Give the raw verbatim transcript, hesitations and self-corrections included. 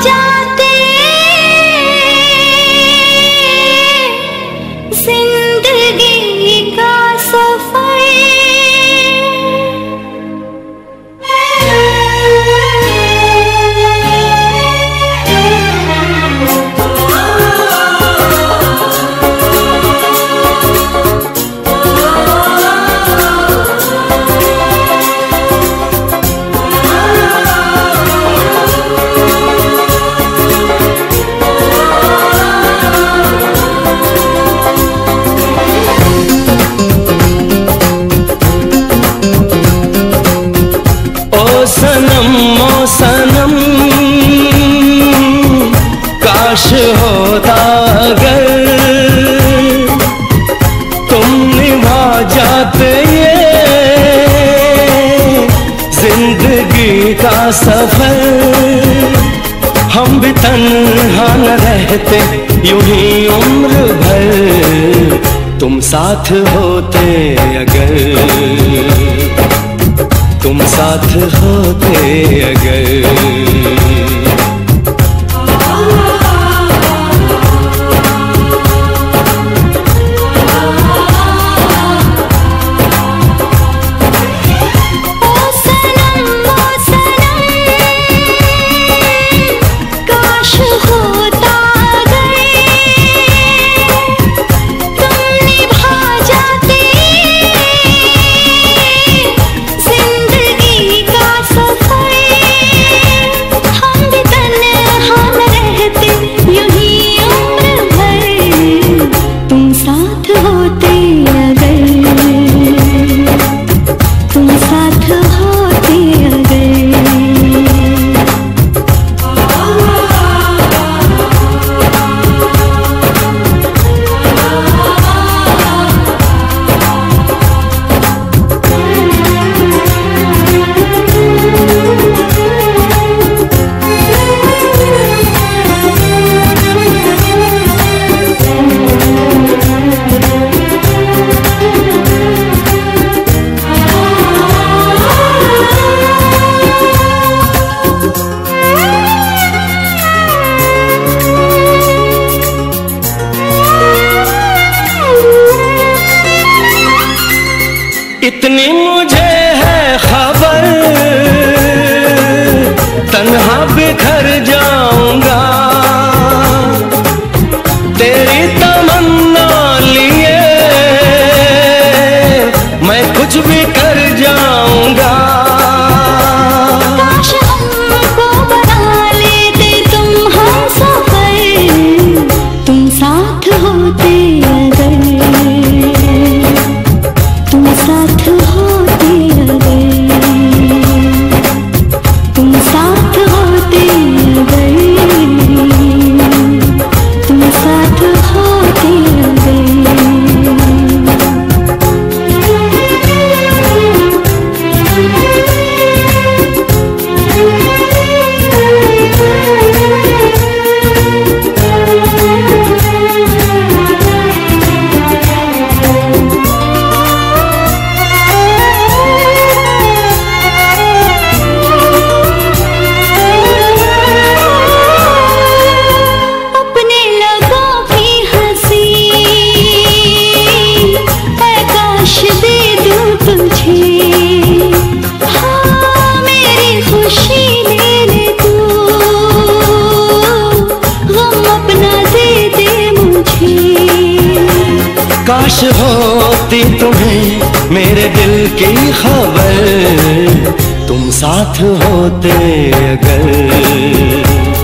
जाते जिंदगी का सफर। सनम ओ सनम काश होता अगर तुम निभा जाते ये जिंदगी का सफर। हम भी तन्हा न रहते यूं ही उम्र भर, तुम साथ होते अगर, तुम साथ होते अगर। इतनी मुझे है खबर, तन्हा बिखर जाऊंगा तेरी तमन्ना लिए, मैं कुछ भी कर जाऊंगा। काश हमको बना लेते तुम हमसफर, तुम साथ होते अगर, तुम साथ होते अगर, तुम साथ होते अगर, तुम साथ होते अगर। काश होती तुम्हें मेरे दिल की खबर, तुम साथ होते अगर।